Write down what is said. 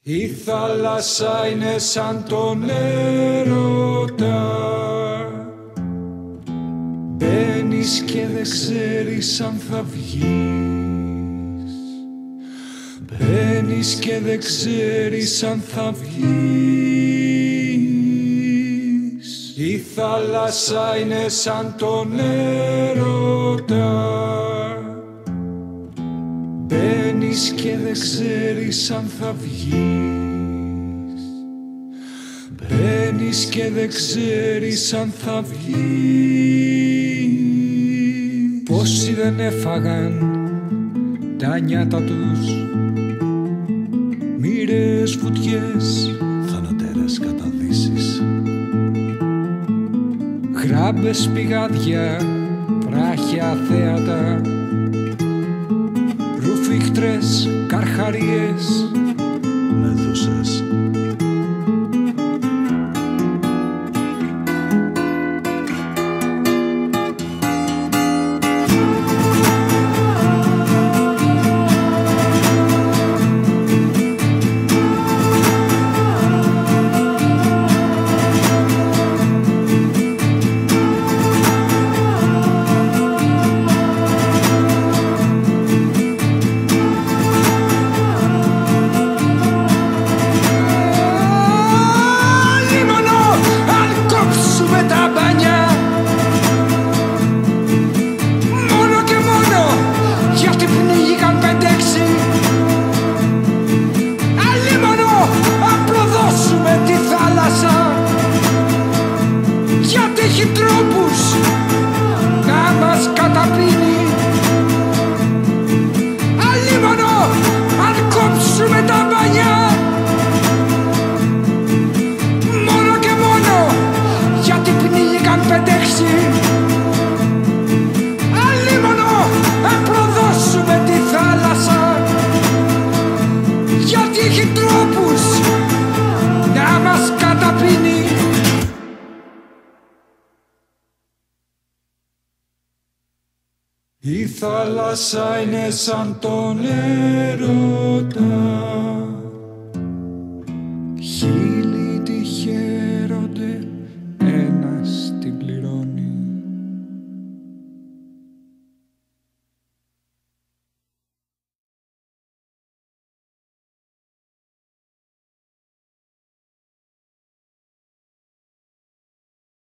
Η θάλασσα είναι σαν τον έρωτα. Μπαίνεις και δεν ξέρεις αν θα βγεις. Μπαίνεις και δεν ξέρεις αν θα βγεις. Η θάλασσα είναι σαν τον έρωτα. Μπαίνεις και δεν ξέρεις αν θα βγεις. Μπαίνεις και δεν ξέρεις αν θα βγεις. Πόσοι δεν έφαγαν τα νιάτα τους, μοίρες, βουτιές, θανατέρες καταδύσεις, γράμπες, πηγάδια, βράχια θέατα, ρουφίχτρες, καρχαρίες, μέδουσες. Έχει τρόπους να μας καταπίνει. Αλίμονο αν κόψουμε τα μπάνια, μόνο και μόνο γιατί πνίγηκαν 5-6. Αλίμονο αν προδώσουμε τη θάλασσα, γιατί έχει τρόπους να μας καταπίνει. Η θάλασσα είναι σαν τον έρωτα.